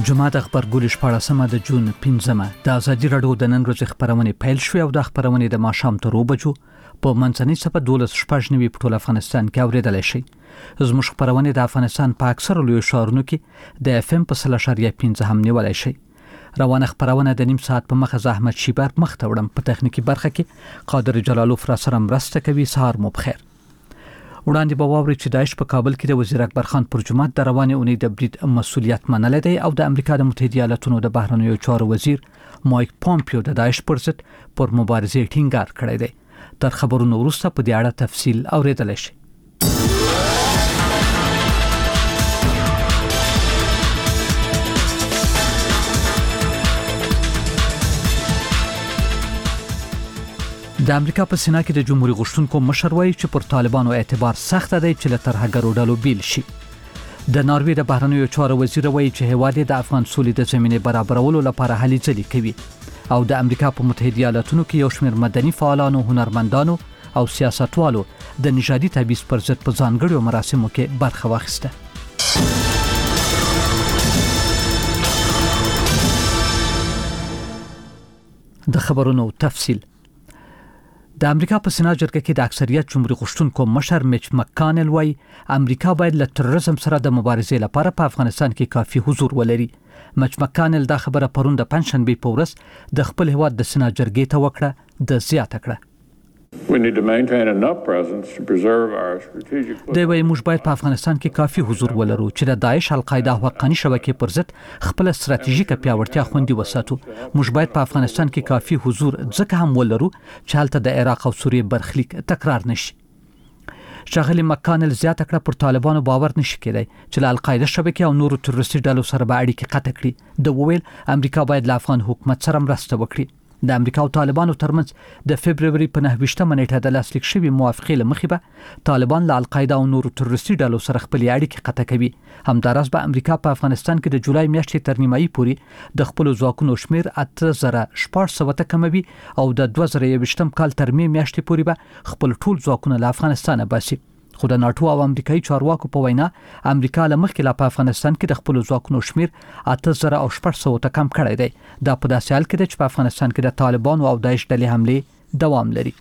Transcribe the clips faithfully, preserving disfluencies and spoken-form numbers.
جمعه د خبرګون شپاړسمه د جون پنځمه د ازادي راډیو د نن ورځې خبرونه پیل شوې او د خبرونه د ماښام تر اوبه بجو په منځنۍ صفه دولس شپږ نوي په ټول افغانستان کې اوریدل شي. زموږ خبرونه د افغانستان په اکثر لوی ښارونو کې د اف ام په سل اشاریه پنځه هم نیولای شي. روانه خبرونه د نیم ساعت په مخه زحمت شیبر مخ ته وړم. په تخنیکی برخه کې قادر جلالوف را سره مرسته کوي. سهار مو بخیر. وړاندې به واوري چې داعش په کابل کې د وزیر اکبر خان پر جمعه د روانې اونۍ د برید مسؤلیت منل دی او د امریکا د متحده ایالاتونو د بهرنیو چارو وزیر مایک پومپیو د داعش پر ضد پر مبارزې ټینګار کړی دی. تر خبرونو وروسته په دې اړه تفصیل اوریدل شي. د امریکا په سینا کې د جمهوریت غوښتونکو مشر وایي چې پر طالبانو اعتبار سخت دی چې له ترهګرو ډلو بیل شي. د ناروې د بهرنیو چارو وزیر وایي چې هیواد د افغان سولې د زمینې برابرولو لپاره هلې ځلې کوي او د امریکا په متحده ایالاتونو کې یو شمېر مدني فعالانو، هنرمندانو او سیاستوالو د نژادي تبعیض پر ضد په ځانګړو مراسمو کې برخه واخیسته. د خبرونو تفصیل. د امریکا په سنا جرګه کې د اکثریت جمهوریت غوښتونکو مشر میچ مکانل وایي امریکا باید له تروریزم سره د مبارزې لپاره په افغانستان کې کافي حضور ولري. میچ مکانل دا خبره پرون د پنځشنبه په ورځ د خپل هیواد د سنا جرګې ته وکړه د زیاته کړه. We need to maintain enough presence to preserve our strategic. د وای موږ باید په افغانستان کې کافي حضور ولرو چې د داعش، القاعده او حقاني شبکې پر ضد خپل ستراتیژیکه پیاوړتیا خوندي وساتو. موږ باید په افغانستان کې کافي حضور ځکه هم ولرو چې هلته د عراق او سوریې برخلیک تکرار نشي. شاغلی مکانل زیاته کړه پر طالبانو باور نشي کېدای چې له القاعده شبکې او نورو تروریستي ډلو سره به اړیکې قطع کړي. د وویل امریکا باید له افغان حکومت سره مرسته وکړي. د امریکا او طالبانو ترمنځ د فبروري په نهه ویشتمه نیټه د لاسلیک شوی موافقې له مخې به طالبان له القاعده او نورو تروریستي ډلو سره خپل اړیکې قطع کوي. همداراز به امریکا په افغانستان کې د جولای میاشتې تر نیمایي پورې د خپل ځواکونو شمیر اته زره شپږ سوه ته کموي او د دوه زره یوویشتم کال تر می میاشتې پورې به خپل ټول ځواکونه له افغانستان باسي. خو د ناتو او امریکایي چارواکو په وینا امریکا له مخکې لا په افغانستان کې د خپل ځواکونو شمیر اته زره او شپږ سوه ته کم کړی دی. دا په داسې حال کې دی چې په افغانستان کې د طالبانو او داعش ډلې حملې دوام لري.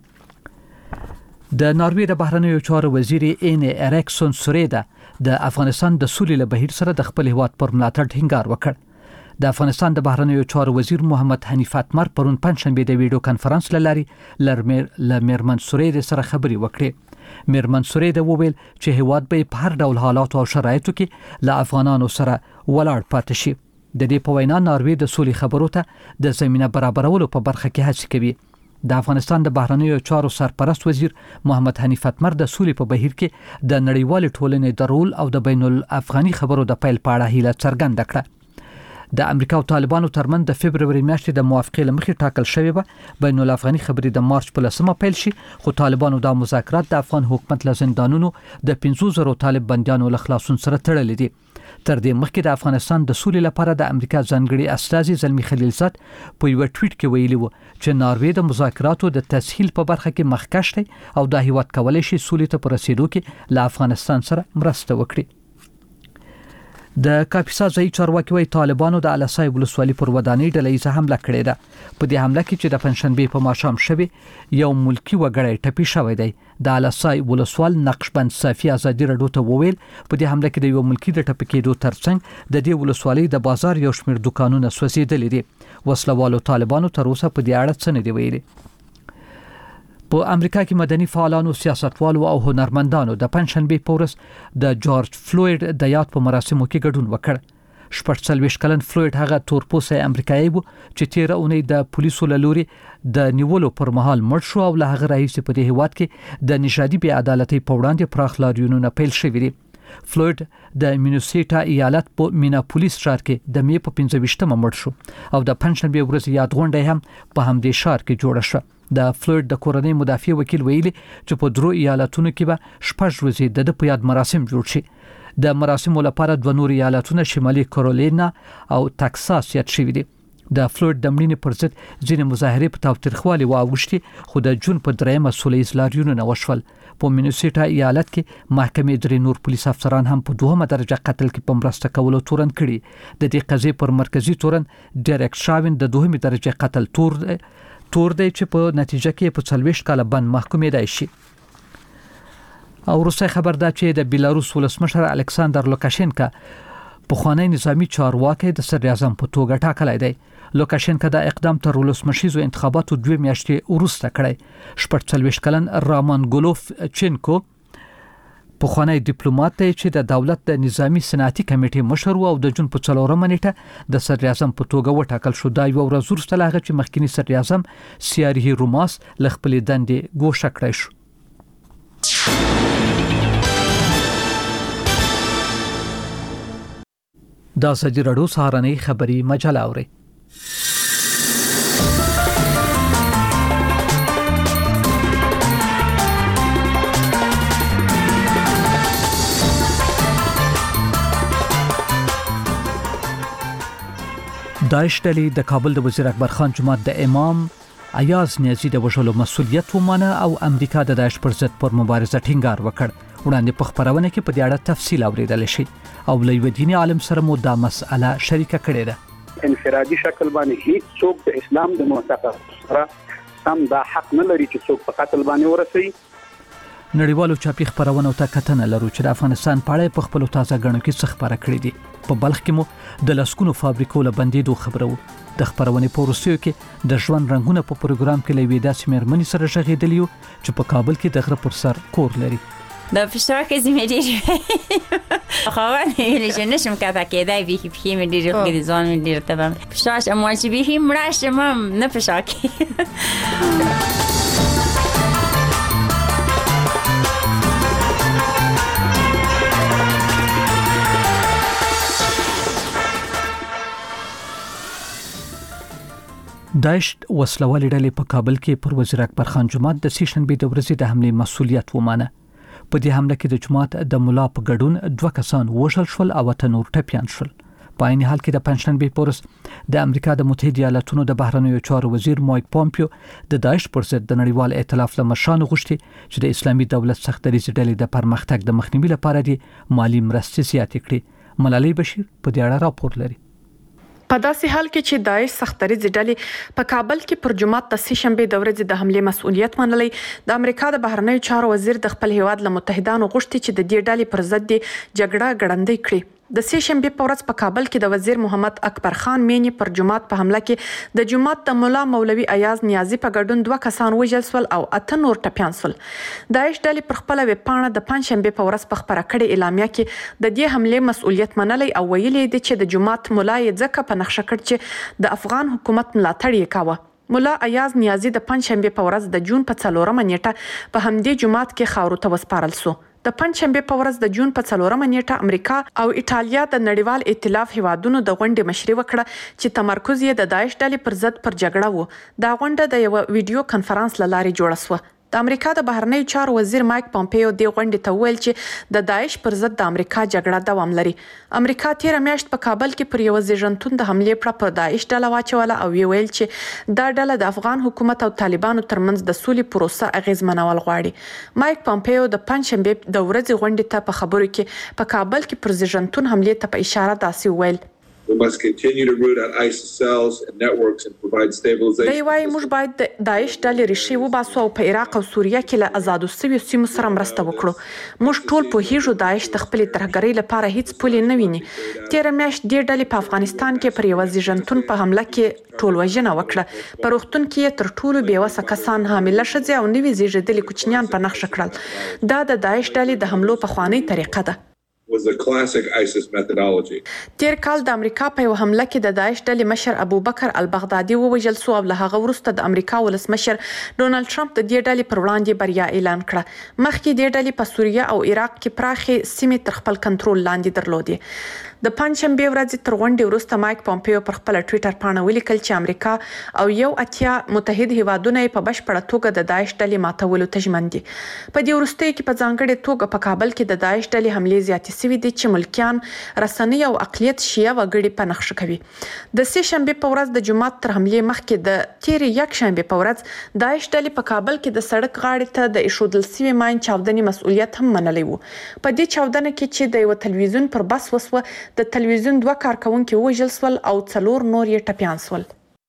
د ناروې د بهرنیو چارو وزیر این اریکسون سوریدا د افغانستان د سولې له بهیر سره د خپل هیواد پر ملاتړ ټینګار وکړ. د افغانستان د بهرنیو چارو وزیر محمد حنیف اتمر پرون پنځشنبه د ویډیو کانفرنس لاري لرمیر لمیرمن سوریدا سره خبري وکړې. میرمن سوریدا وویل چې هیواد به په هر ډول حالات او شرایطو کې له افغانانو سره ولاړ پاتې شي. د دې په وینا ناروې د سولې خبرو ته د زمينه برابرولو په برخه کې هڅه کوي. د افغانستان د بهرنیو چارو سرپرست وزیر محمد حنیف اتمر د سولې په بهیر کې د نړیوال ټولنې د رول او د بین الافغاني خبرو د پیل په اړه هیله څرګنده کړه. د امریکا او طالبانو ترمن د فبروري میاشتې د موافقې لمخې ټاکل شوی به بین الافغاني خبرې د مارچ په لسمه پیل شي. خو طالبانو د مذاکرات د افغان حکومت له زندانونو د پنځه زره طالب بنديانو له خلاصون سره تړلې دي. تر دې مخکې د افغانستان د سولې لپاره د امریکا ځانګړي استازي زلمی خلیلزاد په یو ټویټ کې ویلي وو چې ناروې د مذاکراتو د تسهیل په برخه کې مخکښ دی او د هیواد کولای شي سولې ته پر رسیدو کې له افغانستان سره مرسته وکړي. د کاپیسا ځای چارواکي وايي طالبانو د الاسای ولسوالۍ پر ودانۍ ډلهیزه حمله کړې ده. په دې حمله کې چې د پنځشنبه په ماښام شوی یو ملکی وګړی ټپي شوی دی. د الاسای ولسوال نقشبند صافي ازادي راډیو ته وویل په دې حمله کې د یو ملکی د ټپي کېدو ترڅنګ د دې ولسوالۍ د بازار یو شمېر دکانونه سوځېدلي دي. وسلوالو طالبانو تر اوسه په دې اړه څه نه دی ویلي. په امریکا کې مدني فعالانو، سیاستوالو او هنرمندانو د پنځشنبه په ورځ د جورج فلوید د یاد په مراسمو کې ګډون وکړ. شپږ څلوېښت کلن فلوید هغه تورپوستی امریکایي و چې تیره اونۍ د پولیسو له لوري د نیولو پر مهال مړ شو او له هغه راهیسې په دې هیواد کې د نژادي بې عدالتۍ په وړاندې پراخ لاریونونه پیل شوي دي. فلوید د مینیسوټا ایالت په میناپولیس ښار کې د می په پنځه ویشتمه مړ شو او د پنځشنبه ورځ یاد غونډه هم په همدې ښار کې جوړه شوه. د فلوید د کورنۍ مدافع وکیل ویلي چې په درو ایالتونو کې به شپږ ورځې د په یاد مراسم جوړ شي. د مراسمو لپاره دوه نور ایالتونه شمالي کارولینا او تکساس یاد شوي دي. د فلوید د مړینې پر ضد ځینې مظاهرې په تاوتریخوالي واوښتې خو د جون په دریمه سوله ییز لاریونونه وشول. په مینیسوټا ایالت کې محکمې درې نور پولیس افسران هم په دوهمه درجه قتل کې په مرسته کولو تورن کړي. د دې قضیې پر مرکزی تورن ډایرک شاوین د دوهمه درجه قتل تور تور دی چې په نتیجه کې په څلوېښت کاله بند محکومېدای شي. او روسي خبر دا چې د بیلاروس ولسمشر الکساندر لوکاشینکا پخوانی نظامی چارواکي د صدر اعظم په توګه ټاکلی دی. لوکاشینکا دا اقدام تر ولسمشریزو انتخاباتو دوه میاشتې وروسته کړی. شپږ څلوېښت کلن رامان ګولوف چینکو پخوانی ډیپلوماټ دی چې د دولت د نظامی صنعتي کمیټې مشر او د جون په څلورمه نیټه د صدر اعظم په توګه وټاکل شو. دا یو ورځ وروسته لا چې مخکنی صدر اعظم سیاري روماس ل خپل دندې ګوښه کړی شو. دا سجی رډو سهارنۍ خبری مجله اوري. داعش ډلې د کابل د وزیر اکبر خان جماعت د امام ایاز نیازی د وژلو مسؤلیت ومانه او امریکا د داعش پر ضد پر مبارزه ټینګار وکړ. وړاندې په خبرونه کې په دې اړه تفصیل اوریدل شي او لوی دیني عالم سره مو دا مسأله شریکه کړې ده. انفرادي شکل باندې هیڅ څوک د اسلام د معتقد سره سم دا حق نه لري چې څوک په قتل باندې ورسي. نړیوالو چاپی خبرونه ته کتنه لرو چې د افغانستان په اړه په خپل تازه غړو کې څه خبره کړې دي. په بلخ کې مو د لسکونو فابریکو له بندیدو خبرو. د خبرونه په روسیو کې د ژوند رنگونه په پروګرام کې لوي داسې مېرمنې سره شغېدلیو چې په کابل کې د غره پر سر کور لري. د فشار کې زمې ډېر خواهان ویل چې نشم کاته کېدای به کې مې ډېر خو دې ځان مې ډېر ته فشار چې مو چې به مړ شم نه فشار کې. داعش وسلوالې ډلې په کابل کې پر وزیر اکبر خان جماعت د سیشنبې د ورځې د حمله مسؤلیت ومانه. په دې حمله کې د جماعت د ملا په ګډون دوه کسان وژل شول او ته نور ټپيان شول. په عین حال کې د پنځشنبې په ورځ د امریکا د متحده ایالاتونو د بهرنیو چارو وزیر مایک پامپیو د داعش پر ضد د نړیوال ائتلاف له مشرانو غوښتي چې د اسلامي دولت سختدریځ ډلې د پرمختګ د مخنیوي لپاره دي مالی مرستې زیاتې کړي. ملالۍ بشیر په دې اړه راپور لري. په داسې حال کې چې داعش سختدریځ ډلې په کابل کې پر جماعت د سهشنبه د ورځې د حمله مسؤلیت منلي، د امریکا د بهرنیو چارو وزیر د خپل هیواد له متحدانو غوښتي چې د دې ډلې پر ضد جګړه ګړندۍ کړي. د سهشنبه په ورځ په کابل کې د وزیر محمد اکبر خان مینی پر جماعت په حمله کې د جماعت د مولا مولوي ایاز نیازی په ګډون دوه کسان وژل شول او اته نور ټپيان شول. داعش ډلې پر خپل ویب پاڼه د پنځشنبه په ورځ په خبره کړې اعلامیه کې د دې حمله مسؤلیت منلي او ویلي دي چې د جماعت مولا یې ځکه په نقشه کړ چې د افغان حکومت ملاتړ یې کاوه. مولا ایاز نیازی د پنځشنبه په ورځ د جون په څلورمه نیټه په همدې جماعت کې خاورو ته وسپارل شو. د پنځشنبه په ورځ د جون په څلورمه نیټه امریکا او ایټالیا د نړیوال ائتلاف هیوادونو د غونډې مشري وکړه چې تمرکز یې د داعش ډلې پر ضد پر جګړه و. دا غونډه د یو ویډیو کانفرنس له لارې جوړه شوه. د امریکا د بهرنیو چارو وزیر مایک پامپیو د غونډې ته ویل چې د داعش پر ضد د امریکا جګړه دوام لري. امریکا تیر میاشت په کابل کې پر یو زیږنتون د حمله پر پر داعش ډله واچوله او ویل چې دا ډله د افغان حکومت او طالبانو ترمنځ د سولې پروسه اغیزمنول غواړي. مایک پامپیو د پنځشنبه د ورځې غونډې ته په خبرو کې په کابل کې پر زیږنتون حمله ته په اشاره داسې ویل: We must continue to root out ISIS cells and networks and provide stabilization. دی وايي موږ باید د داعش ډلې ریښې وباسو او په عراق او سوریه کې له آزادو شویو سیمو سره مرسته وکړو. موږ ټول پوهیږو داعش د خپل ترهګرۍ لپاره هیڅ پولې نه ویني. تیر میاشت دې ډلې په افغانستان کې پر یو زیږنتون په حمله کې ټول وژنه وکړه. په روغتون کې تر ټولو بیوسه کسان حامله ښځې او نوي زیږیدلي کوچنیان په نښه کړل. دا د داعش ډلې د حملو په خواني طریقه ده. was the classic ISIS methodology. تیر کال د امریکا په یو حمله کې د داعش ډلې مشر ابوبکر البغدادي ووژل شو او له هغه وروسته د امریکا ولسمشر ډونالد ټرمپ د دې ډلې پر وړاندې بریا اعلان کړه. مخکې دې ډلې په سوریه او عراق کې پراخې سیمې تر خپل کنټرول لاندې درلودې. د پنځشنبه ورځې تر غونډې وروسته مایک پامپیو پر خپل ټوئیټر پاڼه ولیکل چې امریکا او یو اتیا متحد هیوادونه په بشپړه توګه د داعش ډلې ماتولو ته ژمن دي. په دې وروستیو کې په ځانګړې توګه په کابل کې د داعش ډلې حملې زیاتې شوي دي چې ملکیان رسنۍ او اقلیت شیعه وګړي په نقش کوي. د سه شنبه په ورځ د جمعه تر حمله مخکې د تیرې یک شنبه په ورځ داعش ډلې په کابل کې د سړک غاړې ته د ایښودل شوي ماین چاودنې مسؤلیت هم منلی وو. په دې چاودنه کې چې د یو تلویزیون پر بس وسوه، د تلویزیون دوه کارکونکي وژل شول او څلور نور یې ټپیان شول.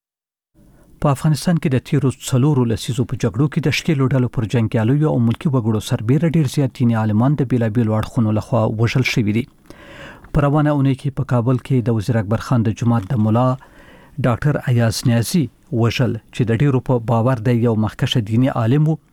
په افغانستان کې د تیرو څلورو لسیزو په جګړو کې د شکیلو ډلو پر جنگیالیو او ملکی وګړو سربېره ډیر زیات دیني عالمان د بیلابیلو اړخونو لخوا وژل شوي دي. په روانه اونۍ کې په کابل کې د وزیر اکبر خان د جماعت د مولا ډاکټر ایاز نیازی وژل چې د ډیرو په باور د یو مخکشه دیني عالم وو،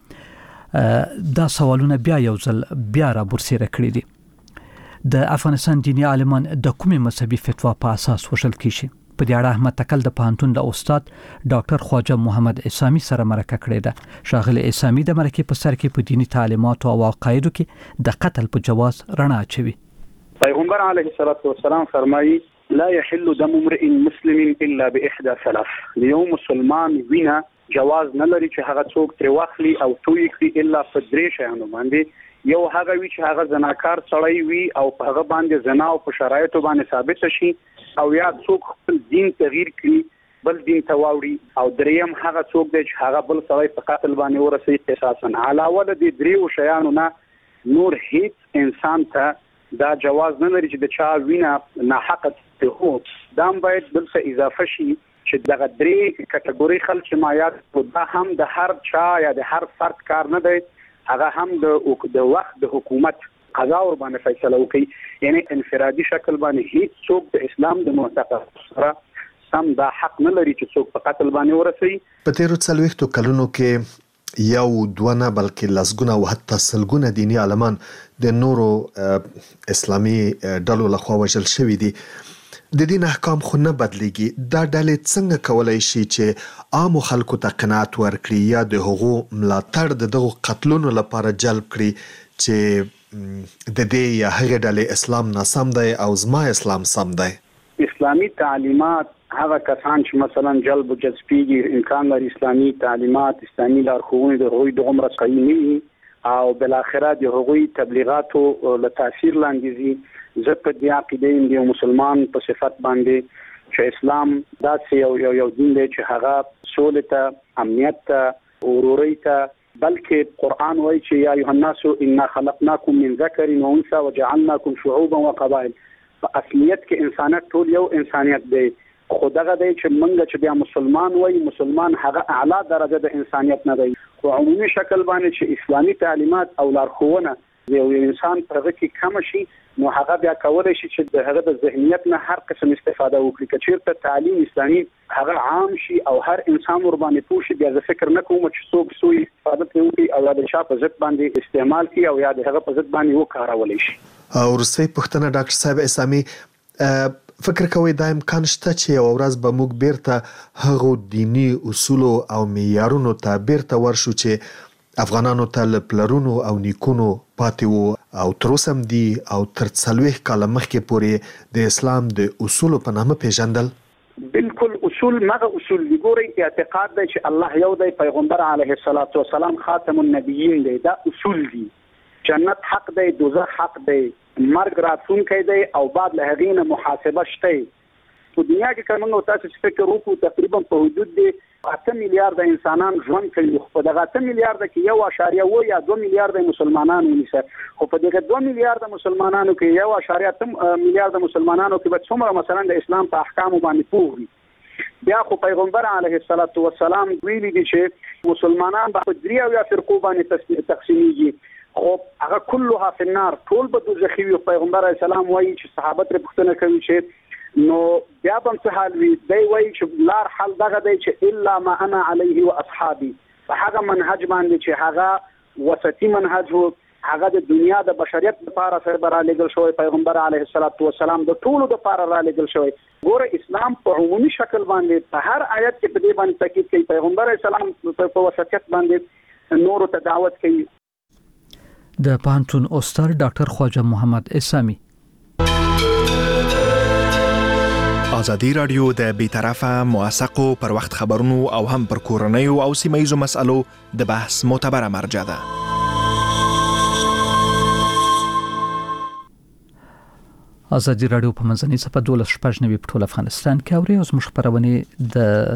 دا سوالونه بیا یو ځل بیا را برسېره کړي دي. د افغانستان دیني عالمان د کومې مذهبي فتوا په اساس وژل کیږي؟ په دې اړه احمد تکل د پوهنتون د استاد ډاکټر خواجه محمد اسامي سره مرکه کړې ده. شاغل اسامي د مرکې په سر کې په دینی تعلیماتو او عقایدو کې د قتل په جواز رڼا اچوي. پیغمبر علیه الصلاة والسلام فرمایي لا يحل دم امرئ مسلم الا باحدى ثلاث. یو مسلمان وینا جواز نه لري چې هغه څوک تر واخلي او توي کړي الا په درې شیانو باندې. یو هغه وی چې هغه زناکار سړی وي او په هغه باندې زنا او په شرایطو باندې ثابت شي، او یا څوک خپل دین تغییر کړي بل دین ته واوړي، او دریم هغه څوک دی چې هغه بل سړی په قتل باندې ورسوي قصاصا. علاوه د دې دریو شیانو نه نور هیڅ انسان ته دا جواز نه لري چې د چا وینا ناحقه ته هو دا باید بل څه اضافه شي چې دغه درې کټګوري خلک مایات دا هم د هر چا یا د هر فرد کار نه دی، هغه هم د د وخت د حکومت قضا ور باندې فیصله وکړي. یعنی انفرادي شکل باندې هیڅ څوک د اسلام د معتقد سره سم دا حق نه لري چې څوک په قتل باندې ورسوي. په تیرو څلوېښتو کلونو کې یو دوه نه بلکې لسګونه او حتی سلګونه دیني عالمان د نورو اسلامي ډلو لخوا وژل شوي دي. د دین احکام خو نه بدلیږي. دا ډلې څنګه کولای شي چې عامو خلکو ته قناعت ورکړي یا د هغو ملاتړ د دغو قتلونو لپاره جلب کړي چې د دې یا هغه ډلې اسلام ناسم دی او زما اسلام سم دی؟ اسلامي تعلیمات هغه کسان چې مثلا جلب و جذبېږي امکان لري اسلامي تعلیمات اسلامي لارښوونې د هغوی د عمر قوي نه وي او بالاخره د هغوی تبلیغاتو له تاثیر لاندې ځي. زه په دې عقیده یم د مسلمان په صفت باندې چې اسلام داسې یو یو یو دین دی چې هغه سولې ته، امنیت ته، ورورۍ ته، بلکې قرآن وایي چې یا ایها الناس انا خلقناکم من ذکر و انثى وجعلناکم شعوبا وقبائل. په اصلیت کې انسانیت ټول یو انسانیت دی، خو دغه دی چې موږ چې بیا مسلمان وایي مسلمان هغه اعلی درجه د انسانیت نه دی. خو عمومي شکل باندې چې اسلامي تعلیمات او لارښوونه یو انسان په هغه کې کم شي نو هغه بیا کولای شي چې د هغه د ذهنیت نه هر قسم استفاده وکړي. که چیرته تعلیم اسلامي هغه عام شي او هر انسان ور باندې پوه شي، بیا زه فکر نه کوم چې څوک سوء استفاده کوي او د شا په ضد باندې استعمال کوي او یا د هغه په ضد باندې وکارولی شي. او ورسې پوښتنه ډاکټر صاحب اسامي، فکر کوي دا امکان شته چې یو ورځ به موږ بیرته هغو دینی اصولو او معیارونو ته بیرته ورشو چې افغانانو ته له پلرونو او نیکونو پاتې وو او تر اوسه هم دي او تر څلوېښت کاله مخکې پورې د اسلام د اصولو په نامه پیژندل؟ بالکل اصول مغه اصول دی. ګورئ اعتقاد دی چې الله یو دی، پیغمبر علیه الصلاة والسلام خاتم النبیین دی، دا اصول دي. جنت حق دی، دوزخ حق دی، مرګ راتلونکی دی او بعد له هغې نه محاسبه شته. په دنیا کې که موږ تاسو فکر وکړو تقریبا په حدود دی اته میلیارده انسانان ژوند کوي، خو په دغه اته میلیارده کې یو اشاریه اووه یا دوه میلیارده مسلمانان ونیسه، خو په دغه دوه میلیارده مسلمانانو کې یو اشاریه اته میلیارده مسلمانانو کې به څومره مثلا د اسلام په احکامو باندې پوه وي. بیا خو پیغمبر علیه الصلاة والسلام ویلي دي چې مسلمانان به په درې اویا فرقو باندې تقسیمیږي، خو هغه كلها فی النار، ټول به دوزخي وي. پیغمبر علیه السلام وایي چې صحابه ترې پوښتنه کوي چې نو بیا به څه حال وي؟ دی وایي چې لار حل دغه دی چې الا ما انا علیه و اصحابي، په هغه منهج باندې چې هغه وسطي منهج و، هغه د دنیا د بشریت لپاره سره را لېږل شوی، پیغمبر علیه الصلاة والسلام د ټولو لپاره را لېږل شوی. ګوره اسلام په عمومي شکل باندې په هر آیت کې په دې باندې تاکید کوي، پیغمبر علیه السلام په وسطیت باندې نورو ته دعوت کوي. د پوهنتون استاد ډاکټر خواجه محمد اسامي. ازادي رادیو د بیطرفه موثقو پر وخت خبرونو او هم پر کورنیو او سیمه‌ییزو مسألو د بحث معتبره مرجع ده. ازادي رادیو په منځنۍ صفحه دولس شپږ نوي په ټول افغانستان کې اوري. اوس موږ خبرونه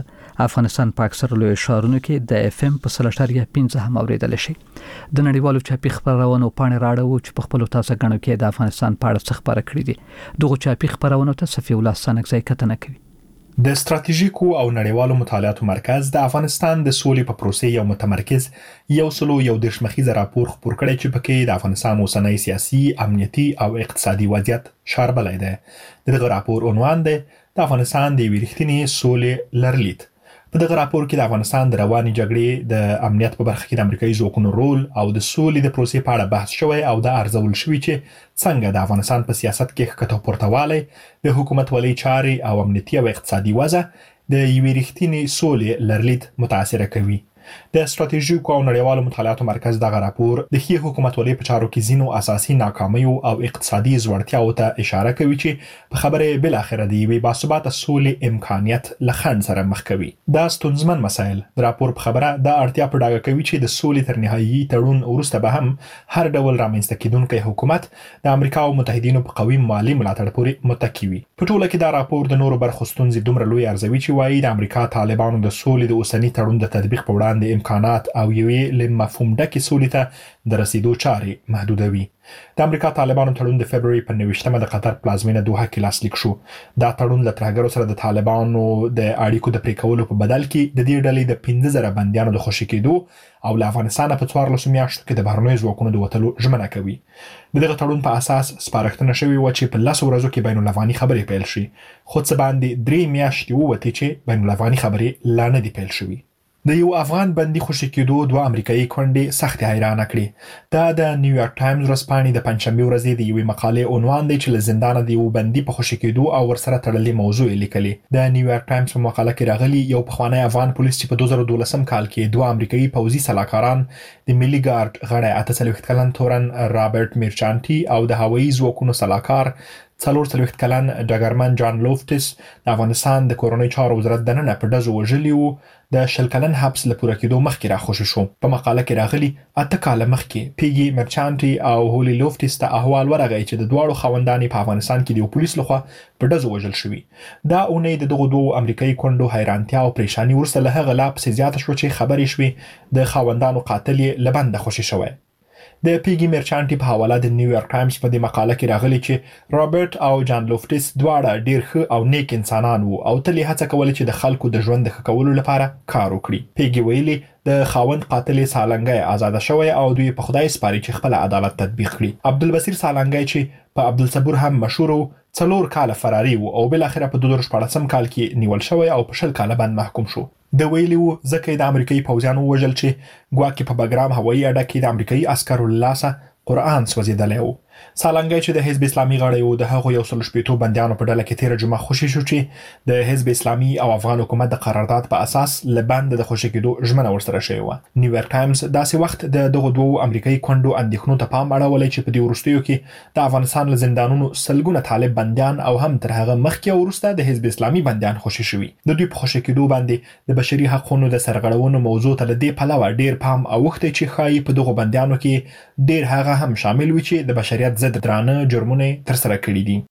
د افغانستان په اکثر لوی ښارونو کې د اف ام په سلاشتاریا پنځه هم اوریدل شي. د نړیوالو چاپی خبرونو پاڼې راړو چې په خپل تاسو غنو کې د افغانستان په اړه خبره کړې دي. دغه چاپی خبرونو ته صفی الله سنک ځای کتنه کوي. د ستراتیژیکو او نړیوالو مطالعاتو مرکز د افغانستان د سولې په پروسې یو متمرکز یو سلو یو دیرش مخیزه راپور خپور کړی چې پکې د افغانستان اوسنۍ سیاسي، امنیتي او اقتصادي وضعیت شاربلای دی. دغه راپور عنوان دی د افغانستان د یوې رښتینې سولې لرلید. په دغه راپور کې د افغانستان د رواني جګړې د امنیت په برخه کې د امریکایي ځواکونو رول او د سولې د پروسې په اړه بحث شوی او د ارزول شوی چې څنګه د افغانستان په سیاست کې ښکته پورته والی د حکومت ولې چارې او امنیتي او اقتصادي وضع د یوې رښتینې سولې لرلید متاثره کوي. د ستراتیژیکو او نړیوالو مطالعاتو مرکز دغه راپور د ښې حکومتولۍ په چارو کې ځینو اساسي ناکامیو او اقتصادي ځوړتیاو ته اشاره کوي چې په خبره بل اخر د یوې باثباته سولې امکانیت له خنډ سره مخ کوي. دا ستونزمن مسایل د راپور په خبره د اړتیا په ډاګه کوي چې د سولې تر نهایي تړون وروسته به هم هر ډول رامنځته کېدونکی حکومت د امریکا او متحدینو په قوي مالي ملاتړ پورې متکی وي. په ټوله کې دا راپور د نورو برخو ستونزې دومره لوی ارزوي چې وایي د امریکا طالبانو د سولې د اوسني تړون د تطبیق په وړاندې د امکانات او یوې له مفهوم ډکې سولې ته د رسیدو چارې محدودوي. د امریکا طالبانو تړون د فبرवरी په نوښتمه د قطر پلازمینه دوحه کې لاسلیک شو. دا تړون له ترهګرو سره د طالبانو د اړیکو د پریکولو په بدل کې د دې ډلې د پنځه زره بندیانو د خوشي کېدو او له افغانستان په څوارلسو میاشتو کې د بهرنیو ځواکونو د وتلو ژمنه کوي. د دغه تړون په اساس سپارښتنه شوې و چې په لسو ورځو کې بین الافغاني خبرې پیل شي، خو څه باندې درې میاشتې ووتې چې بین الافغاني خبرې لا نه دي پیل شوي. د یو افغان بندي خوشي کېدو دوه امریکایي کونډې سخت حیرانه کړې. دا د نیویارک ټایمز ورځپاڼې د پنځشنبه ورځې د یوې مقالې عنوان دی چې له زندانه د یو بندي په خوشي کېدو او ورسره تړلې موضوع لیکلې. د نیویارک ټایمز په مقاله کې راغلي یو پخوانی افغان پولیس چې په دوه زره دولسم کال کې دوه امریکایي پوځي سلاکاران د ملي ګارد غړی اته څلوېښت کلن تورن رابرټ میرچانټي او د هوایي ځواکونو سلاکار څلور څلوېښت کلن ډګرمن جان لوفټس د افغانستان د کورنۍ چارو وزارت دننه په ډزو وژلي وو. د شل کلن حبس له پوره کېدو مخکې راخوشي شو. په مقاله کې راغلي اته کاله مخکې پیګي مرچانټي او هولي لوفټس ته احوال ورغی چې د دواړو خاوندانې په افغانستان کې د یو پولیس لخوا په ډزو وژل شوي. دا اونۍ د دغو دوو امریکایي کونډو حیرانتیا او پریشانی وروسته له هغه لا پسې زیاته شوه چې خبرې شوې د خاوندانو قاتل یې له بنده خوشي شوی. د پیګي مرچانټي په حواله د نیویارک ټایمز په دې مقاله کې راغلي چې رابرټ او جان لوفټس دواړه ډیر ښه او نیک انسانان وو او تل یې هڅه کوله چې د خلکو د ژوند د ښه کولو لپاره کار وکړي. پیګي ویلي د خاوند قاتل سالنګي آزاد شوی او دوی په خدای سپاري چې خپل عدالت تطبیق کړي. عبدالبصیر سالنګي چې په عبدالصبور هم مشهور وو څلور کاله فراری وو او بل اخره په دوه زره شپاړسم کال کې نیول شوی او په شل کاله بند محکوم شو. د ویلي وو ځکه د امریکایي پوځیانو وژل چې ګواکې په بګرام هوایي اډه کې د امریکایي عسکرو له لاسه قرآن سوځېدلی وو. سالنګي چې د حزب اسلامي غړی وو د هغو یو سل شپېتو بندیانو په ډله کې تیره جمعه خوشي شو چې د حزب اسلامي او افغان حکومت د قرارداد په اساس له بند د خوشي کېدو ژمنه ورسره شوې وه. نیویارک ټایمز داسې وخت د دغو دوو امریکایي کونډو اندېښنو ته پام اړولی چې په دې وروستیو کې د افغانستان له زندانونو سلګونه طالب بندیان او هم تر هغه مخکې او وروسته د حزب اسلامي بندیان خوشي شوي. د دوی په خوشي کېدو باندې د بشري حقوقو د سرغړونو موضوع ته له دې پلوه ډیر پام اوښتی چې ښایي په دغو بندیانو کې ډیر هغه هم شامل وي چې د بشریت ضد درانه جرمونه تر سره کړي دي.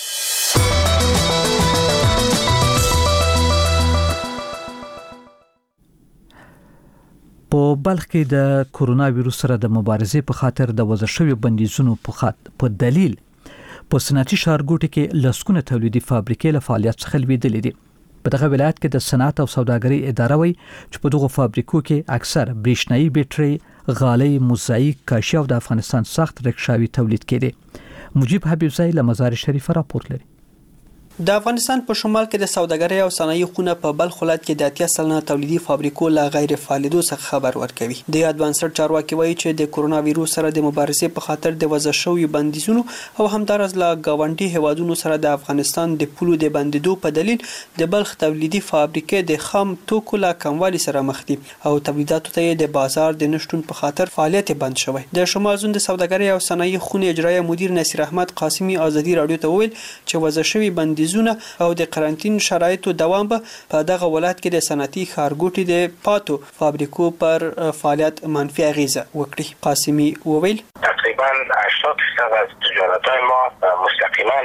په بلخ کې د کورونا وایروس سره د مبارزې په خاطر د وضع شوی بندیزونو په خاطر په دلیل په صنعتي ښارګوټي کې لسکونه تولیدي فابریکې له فعالیت څخه لویدلې دي. په دغه ولایت کې د صنعت او سوداګرۍ اداره وایي چې په دغه فابریکو کې اکثر برېښنايي بیټرۍ، غالۍ، موزاییک، کاشي او د افغانستان سخت رکشاوي تولید کړي. مجيب حبیبزئی له مزار شریف راپور لري. د افغانستان په شمال کې د سوداګرۍ او صنایع خونه په بلخ ولایت کې د اتیا سلنه تولیدي فابریکو لا غیر فعالیدو څخه خبر ورکوي. د یاد بنسټ چارواکي وایي چې د کورونا وایروس سره د مبارزې په خاطر د وضع شوی بندیزونو او همدارس لا گاونډي هوادونو سره د افغانستان د پولو د بندیدو په دلیل د بلخ تولیدي فابریکې د خام توکو لا کموالي سره مخ دي او تولیداتو ته د بازار د نشټون په خاطر فعالیت بند شوی. د شمال زون د سوداګرۍ او صنایع خونه اجرایي مدیر نصیر احمد قاسمی ازادي رادیو ته ویل چې وضع شوی بندیز بندیزونه او د قرنټین شرایطو دوام به په دغه ولایت کې د صنعتي ښارګوټي د پاتو فابریکو پر فعالیت منفي اغیزه وکړي. قاسمی وویل تقریبا هشتاد درصد از تجارت‌های ما مستقیما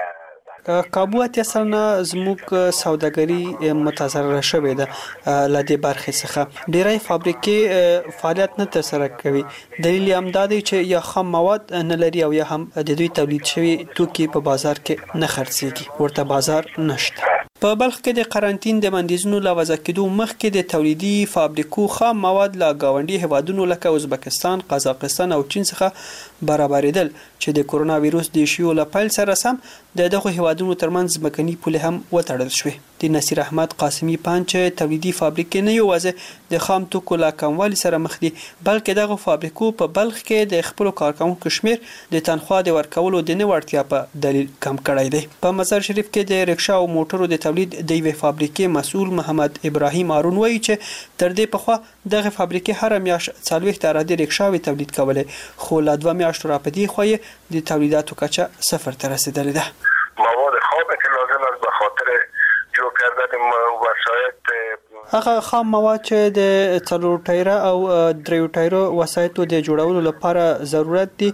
کابو اتیا سلنه زموږ سوداګري متاثر شوې ده لدې برخې څخه. ډېری فابریکې فعالیت نه ترسره کوي. دلیل هم دا دی چې یا خام مواد نه لري او یا هم د دوی تولید شوي توکي په بازار کې نه خرڅېږي، ورته بازار نشته. په بلخ کې د قرنټین د بندیزونو لا وضع کېدو مخکې د تولیدي فابریکو خام مواد لا گاونډي هیوادونو لکه ازبکستان، قزاقستان او چین څخه برابرېدل چې د کرونا وایروس د شیو له پیل سره سم د دغه هیوادونو ترمنځ ځمکني پولې هم وتړل شوې. د نصیر احمد قاسمی پانچ تولیدي فابریکې نه یوازې د خام توکو لا کموالي سره مخ دي، بلکې دغه فابریکو په بلخ کې د خپل کارکونکو شمیر د تنخوا د ورکولو د نه وړتیا په دلیل کم کړی دی. په مزار شریف کې د رکشا او موټرو د تولید د یوې فابریکې مسؤل محمد ابراهیم هارون وایي چې تر دې پخوا دغه فابریکې هر میاشت څلوېښت عراده رکشاوې تولید کولې، خو لا دوه میاشتو راپدې خو د تولیداتو کچه صفر ته رسیدلې ده. مواد خام که لازم است به خاطر جو کردن وسایط هغه خام مواد چې د څلور ټایره او دریو ټایره وسایطو د جوړولو لپاره ضرورت دي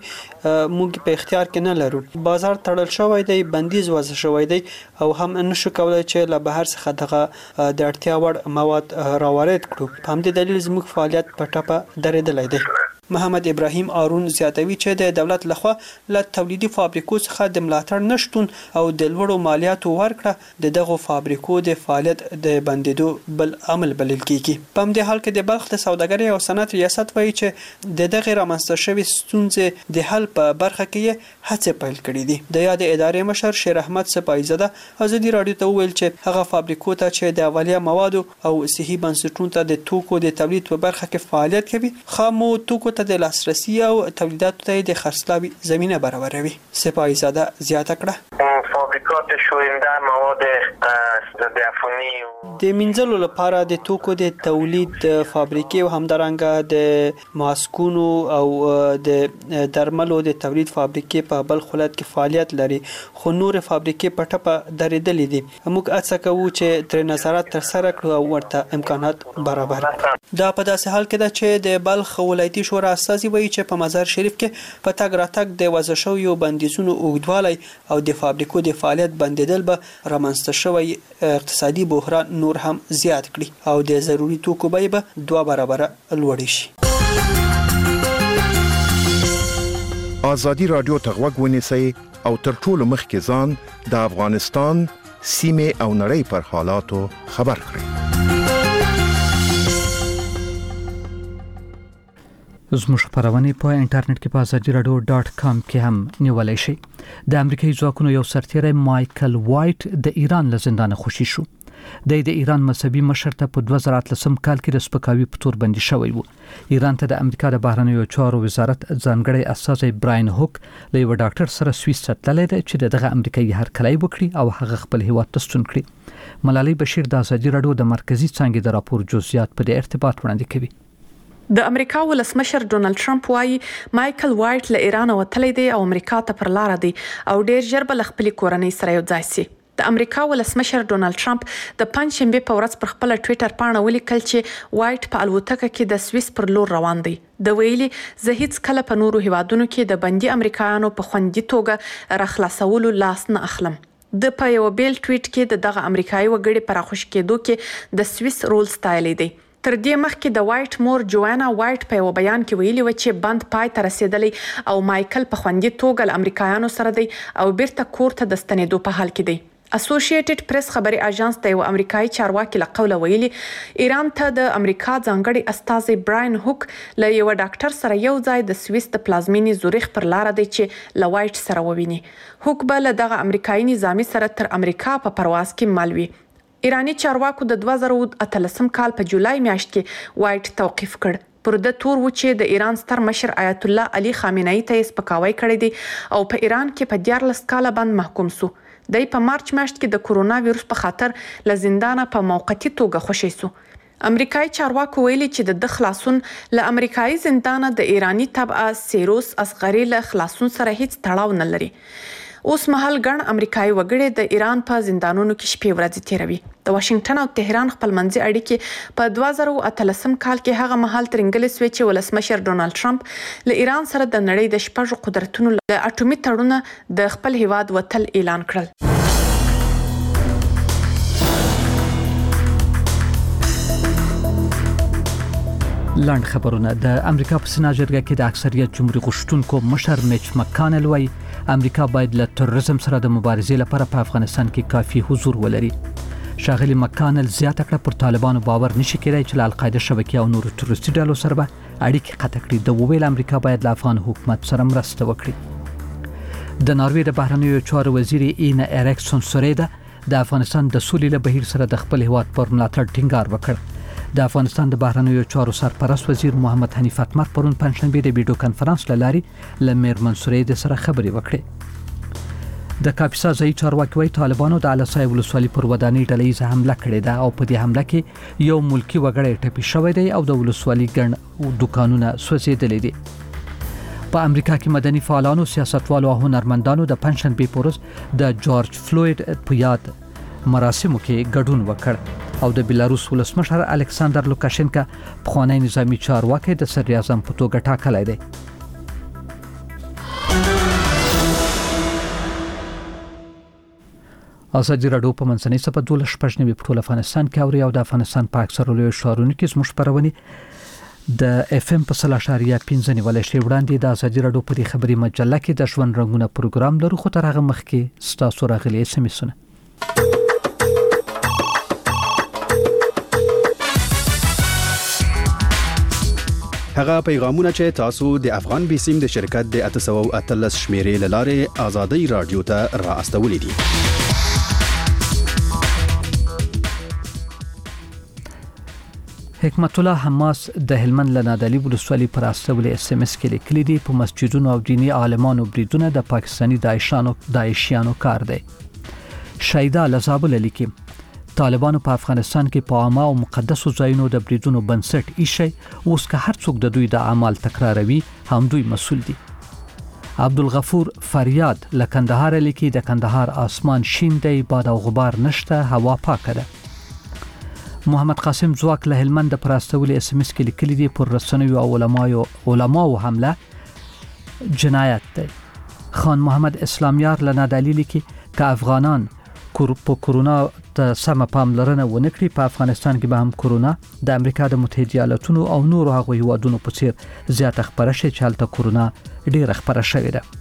موږ په اختیار کې نه لرو. بازار تړل شوی دی، بندیز وضع شوی دی او هم نشو کولای چې له بهر څخه دغه د اړتیا وړ مواد راوارد کړو. په همدې دلیل زموږ فعالیت په ټپه درېدلی دی. محمد ابراهیم هارون زیاتوي چې د دولت لخوا له تولیدي فابریکو څخه د ملاتړ نشټون او د لوړو مالیاتو ورکړه د دغه فابریکو د فعالیت د بندیدو بل عامل بلل کیږي. په همدې حال کې د بلخ د سوداګرۍ او صنعت ریاست وایي چې د دغه رامنځته شوې ستونزې د حل په برخه کې هڅې پیل کړې دي. د یاد ادارې مشر شیر احمد سپایزاده ازادي رادیو ته وویل چې هغه فابریکو ته چې د اولیه موادو او صحي بنسټونو ته د توکو د تولید په برخه کې فعالیت کوي، خامو توکو ته د لاسرسي او تولیداتو ته د خرڅلاوي زمينه برابروي. سپایزاده زیاته کړه فابریکات شوینده مواد دفنی د منځلو لپاره د توکو د تولید فابریکې او همدارنګه د ماسکونو او د درملو د تولید فابریکې په بل ولایت کې فعالیت لري، خو نور فابریکې په ټپه درېدلې دي. موږ هڅه کوو چې تر نظارت تر سره کړو او ورته امکانات برابر کړو. دا په داسې حال کې ده چې د بلخ ولایتي شورا استازي وایي چې په مزار شریف کې په تګ راتګ د وضع شویو بندیزونو اوږدوالی او د فابریکو د فعالیت بندیدل به رامنځته شوی اقتصادي بحران نور هم زیات کړي او د ضروري توکو بیه به دوه برابره لوړ شي. آزادي رادیو ته غوږ ونیسئ او تر ټولو مخکې ځان د افغانستان سیمې او نړۍ پر حالاتو خبر کړئ. زموږ خبرونه په انټرنیټ کې په ازادي رادیو ډاټ کام کې هم نیولای شئ. د امریکایي ځواکونو یو سرتیری مایکل وایټ د ایران له زندانه خوشي شو. د ایران مذهبي مشر ته په دوه زره اتلسم کال کې د سپکاوي په تور بندي شوی وو. ایران ته د امریکا د بهرنیو چارو وزارت ځانګړی استازی براین هوک له یو ډاکټر سره سویس ته تللی دی چې دغه امریکایي هرکلی وکړي او هغه خپل هیواد ته ستون کړي. ملالۍ بشیر د ازادي رادیو د مرکزی څانګې د راپور جزئیات په دې ارتباط وړاندې کوي. د امریکا ولسمشر ډونالد ټرمپ وايي مایکل وایټ له ایران وتلی دی او امریکا ته پر لار دی او ډیر ژر به خپل کورنۍ سره یو ځای شي. د امریکا ولسمشر ډونالد ټرمپ د پنځشنبه په ورځ پر خپل ټوئیټر باندې ولیکل چې وایټ په الوتکه کې د سویس پر لور روان دی. د ویلي زه هیڅ کله په نورو هیوادونو کې د بندي امریکایانو په خوندي توګه راخلاصولو لاس نه اخلم. د په یو بیل ټویټ کې د دغه امریکایي وګړي پر خوش کېدو کې د سویس رول سټایل دی. تر دې مخکې د وایټ مور جوانا وایټ په یو بیان کې ویلي و چې بند پای ته رسیدلی او مایکل په خوندي توګه له امریکایانو سره دی او بیرته کور ته د ستنېدو په حال کې دی. اسوسییټډ پریس خبري اژانس د یو امریکایي چارواکي له قوله ویلي ایران ته د امریکا ځانګړي استازي براین هوک له یو ډاکټر سره یو ځای د سویس د پلازمینې زوریخ پر لار دی چې له وایټ سره وویني. هوک به له دغه امریکایي نظامي سره تر امریکا په پرواز کې مالوي. ایرانی چارواکو د دوه زره اتلسم کال په جولای میاشت کې وایټ توقیف کړ. پر د تور و چې د ایران ستر مشر آیت الله علي خامنه‌ای ته سپکاوی کړی دی او په ایران کې په دیارلس کاله باندې محکوم سو. د په مارچ میاشت کې د کورونا وایروس په خاطر له زندانه په موقتی توګه خوشی سو. امریکایي چارواکو ویلي چې د خلاصون له امریکایي زندانه د ایرانی تبعه سیروس اصغری له خلاصون سره هیڅ تړاو نه لري. اوس مهال ګڼ امریکایي وګړي د ایران په زندانونو کې شپې ورځې تیروي. د واشنگټن او تهران خپلمنځي اړیکې په دوه زره اتلسم کال کې هغه مهال ترنګلې سوې چې ولسمشر ډونالد ټرمپ له ایران سره د نړۍ د شپږ قدرتونو له اټومي تړونه د خپل هیواد وتل اعلان کړل. لاند خبرونه. د امریکا په سنا جرګه کې د اکثریت جمهوریت غوښتونکو مشر میچ مکانل وایي امریکا باید له تروریزم سره د مبارزې لپاره په افغانستان کې کافي حضور ولري. شاغلي مکانل زیاته کړه پر طالبانو باور نشي کېدای چې له القاعده شبکې او نورو تروریستي ډلو سره به اړیکې قطع کړي. د وویل امریکا باید له افغان حکومت سره مرسته وکړي. د ناروې د بهرنیو چارو وزیر اینا اریکسون سوریدا د افغانستان د سولې له بهیر سره د خپل هیواد پر ملاتړ ټینګار وکړ. د افغانستان د بهرنیو چارو سرپرست وزیر محمد حنیف اتمر پرون پنځشنبه د ویډیو کانفرنس لاري له میرمن سوریدا سره خبرې وکړې. د کاپیسا ځای چارواکي وايي طالبانو د علسای ولسوالۍ پر ودانۍ ډلهیزه حمله کړې ده او په دې حمله کې یو ملکی وګړی ټپي شوی دی او د ولسوالۍ ګڼ دکانونه سوځېدلي دي. په امریکا کې مدني فعالانو، سیاستوالو او هنرمندانو د پنځشنبه په ورځ د جورج فلوید په یاد مراسمو کې ګډون وکړ او د بیلاروس ولسمشر الکساندر لوکاشنکا پخوانی نظامی چارواکي د صدر اعظم په توګه ټاکلی دی. ازادي راډیو په منځنۍ سپه دوله شپږ نوي په ټول افغانستان کې اوري او د افغانستان په اکثره لویو ښارونو کې زموږ خبرونه د اف ام په سل اشاریه پنځه نیولې شي. وړاندې د ازادي راډیو په دې خبري مجله کې د ژوند رنگونه پروګرام لرو، خو تر هغه مخکې ستاسو راغلي اس ام اسونه. هغه پیغامونه چې تاسو د افغان بیسیم د شرکت د اته سوه او اتلس شمیرې لاره ازادي رادیو ته را استولې دي. حکمت الله حماس د هلمند لنادلی ولسوالۍ پر استولې اس ام اس کې لیکلي دي په مسجدونو او دینی عالمانو بریدونه د پاکستاني داعشانو داعشیانو کار دی. شایدا لزابل لیکي طالبانو په افغانستان کې په عامه او مقدسو ځایونو د بریدونو بنسټ ایښی، اوس که هر څوک د دوی د اعمال تکراروي هم دوی مسؤل دي. عبدالغفور فریاد له کندهار لیکي د کندهار آسمان شین دی، باد او غبار نشته، هوا پاکه ده. محمد قاسم زواک له هلمند پر استولې اس ام اس کې لیکلي دي پر رسنیو او علماو علماو حمله جنایت دی. خان محمد اسلامیار له نادعلي لیکي که افغانان په کورونا ته سم پاملرنه ونه کړي په افغانستان کې به هم کورونا د امریکا د متحده ایالاتونو او نورو هغو هیوادونو په څیر زیاته خپره شي چې هلته کورونا ډیره خپره شوې ده.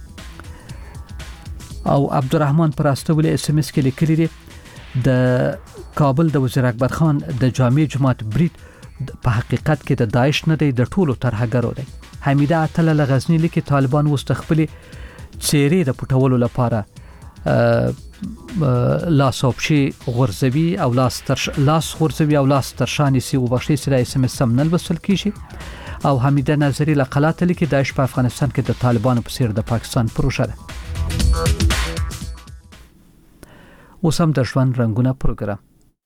او عبدالرحمن پر استولې اس ام اس کې لیکلي دي د کابل د وزیر اکبر خان د جامع جماعت برید په حقیقت کې د داعش نه دی، د ټولو ترهګرو دی. حمیده عطله له غزنی لیکي طالبان اوس د خپلې څیرې د پټولو لپاره لاس او پښې غورځوي او لاس تر لاس غورځوي او لاس ترشانې سي او بخښي سره اس ام اس سم نه لوستل کیږي. او حمیده نظری له قلات لیکي داعش په افغانستان کې د طالبانو په څیر د پاکستان پروژه ده. اوس هم د ژوند رنگونه پروګرام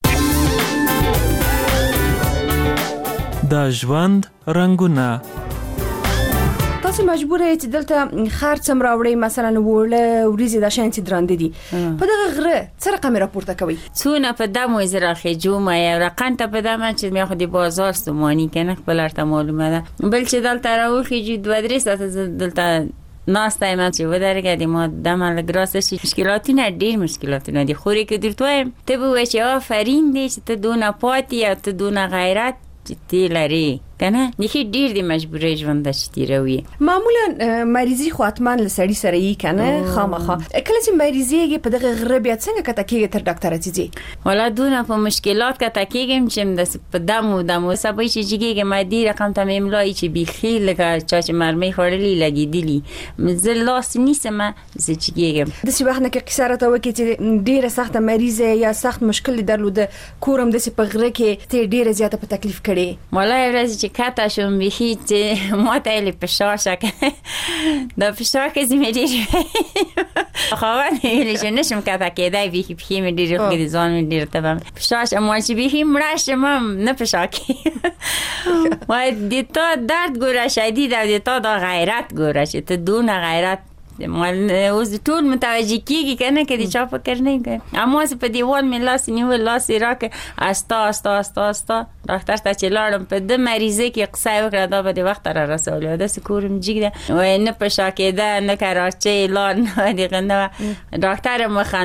د ژوند رنگونه. تاسو مجبور یې چې دلته خرڅ هم راوړئ، مثلا وړه وریځې د شان چې درانده دي، په دغه غره څه رقم راپورته کوي؟ څونه په دمو زرا خجومه یا رقم ته په دمه چې مې خو د بازار سمونی کنه خپل ارته معلومه ده. بل چې دلته راوخی چې دوه درې ساعته دلته ناس تایم چې ودرګه د ما دمه لګراسه شي مشکلاتونه ډېر مشکلاتونه دي. خوري کې درته ته به وای چې آفرین دې چې ته دونه پاتې یا ته دونه غیرت چې لري کنه نخي ډیر دی مجبورې ژوند د تیروي. معمولا مریضي خو اتمان لسړی سره یې کنه خامخا کله چې مریضيږي په دغه غره بیا څنګه کته کېږي تر ډاکټر ته ولا دونه په مشکلات کته کېږم چې د په دمو دمو سبا چې جګیږي مادي رقم ته مملای چې بيخي لکه چا چې مرمي خورلې لګیدلی زه لاس نیسم زه جګیږم د سی وخت نه کې قصاره ته وکړي چې ډیره سخت مریضه یا سخت مشکل درلوده کورم د سی په غره کې ته ډیره زیاته په تکلیف کړي ولا ورځ کاته شوم بخیت موته لی پشاشک دا پشاک زمیری خوان ویلی چې نشم کاته کېدای بخی بخی مې ډیر خو دې ځان مې ډیر تبم پشاش اما چې بخی مړاشم نه پشاکی وای دې ته درد ګوره شدید او دې ته دا غیرت ګوره چې ته دونه غیرت مال اوس ټول متوجي کیږي کنه کې چا فکر نه کوي اما په دیوال مې لاس نیول لاس راکه استا استا استا استا ډاکټر ته چې لاړم په د مریضه کې قصه وکړه دا به د وخت را رسول دا سکورم جګده و نه په شاکېده نه کراچي لار نه دی غنه ډاکټر مخ